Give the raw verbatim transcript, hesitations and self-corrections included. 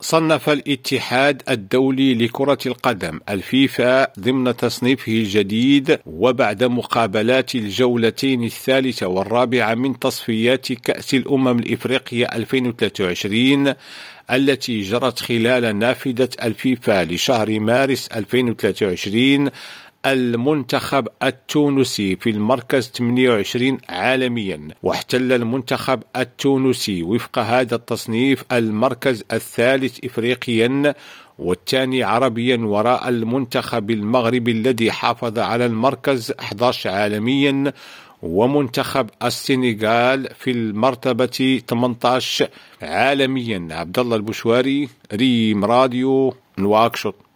صنف الاتحاد الدولي لكرة القدم الفيفا ضمن تصنيفه الجديد، وبعد مقابلات الجولتين الثالثة والرابعة من تصفيات كأس الأمم الإفريقية ألفين وثلاثة وعشرين التي جرت خلال نافذة الفيفا لشهر مارس ألفين وثلاثة وعشرين، المنتخب التونسي في المركز ثمانية وعشرين عالميا، واحتل المنتخب التونسي وفق هذا التصنيف المركز الثالث إفريقيا والثاني عربيا، وراء المنتخب المغربي الذي حافظ على المركز أحد عشر عالميا، ومنتخب السنغال في المرتبة ثمانية عشر عالميا. عبد الله البشواري، ريم راديو، نواكشوط.